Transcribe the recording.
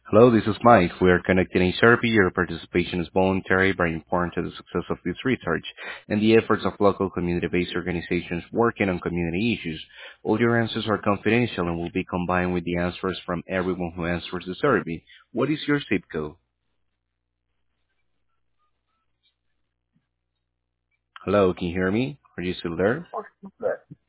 Hello, this is Mike. We are conducting a survey. Your participation is voluntary but important to the success of this research and the efforts of local community-based organizations working on community issues. All your answers are confidential and will be combined with the answers from everyone who answers the survey. What is your zip code? Hello, can you hear me? Are you still there?